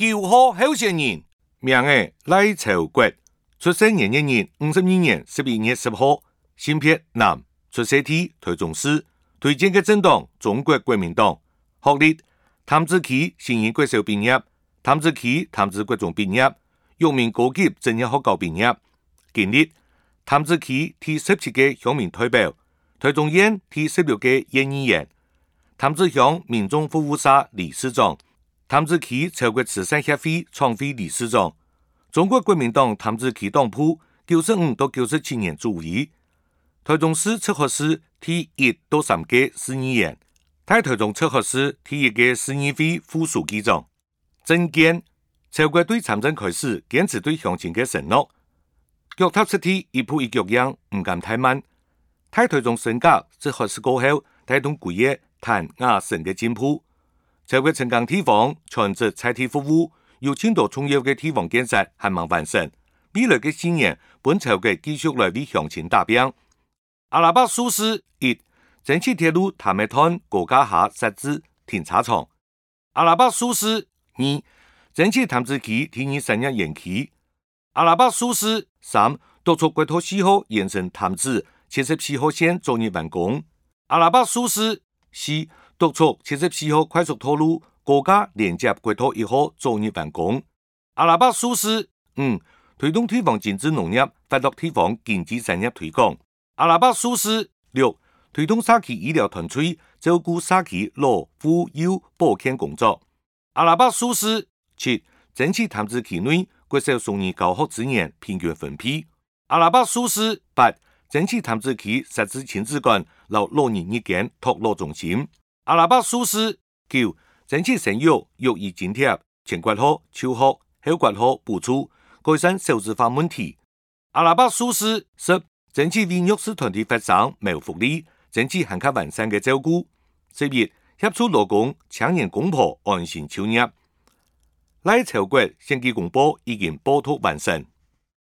9号候选人，名为赖朝國，出生年52年11月10號，性別男，出生地台中市，推薦嘅政黨中國國民黨，學歷潭子區新義國小畢業，潭子區潭子國中畢業，陽明高級專業學校畢業，經歷潭子區第17屆鄉民代表，台中縣第16屆縣議員，潭子鄉民眾服務社理事長，潭子區超國慈善協會創會理事長，中國國民黨潭子區黨部95到97年主委，台中市測學士第1到3屆市議員，台中測學士第1屆市議會副書記長，政見超國對參政開始堅持對鄉親嘅承諾，腳踏實地一步一腳印，唔敢太慢。台中升格則學士過後，帶動幾個談亞省嘅進步，超國成港地方全職採地服務，有更多重要嘅地方建設還未完成。未來嘅4年，本超國繼續來為鄉親打拼。阿拉伯數字1，爭取鐵路塔梅灘高架下設置停車場。阿拉伯數字2，爭取潭子區第2產業園區。阿拉伯數字3，督促國道4號延伸潭子74號線早日完工。阿拉伯數字4，督促74號快速道路高架連接國道1號早日完工。阿拉伯數字5，推動地方精緻農業，發展地方經濟產業推廣。阿拉伯數字6，推動社區醫療團隊照顧社區老婦幼保健工作。阿拉伯數字7，爭取潭子區內國小送兒教學資源平均分配。阿拉伯數字8，爭取潭子區設置親子館、老人日間托老中心。阿拉伯數字9，爭取生育育兒津貼、前國學、求學、後國學補助，改善少子化問題。阿拉伯數字10，爭取為弱勢團體發展謀福利，爭取更加完善嘅照顧。11，協助勞工、青年公婆安心就業。賴朝國選舉公報已經報讀完成。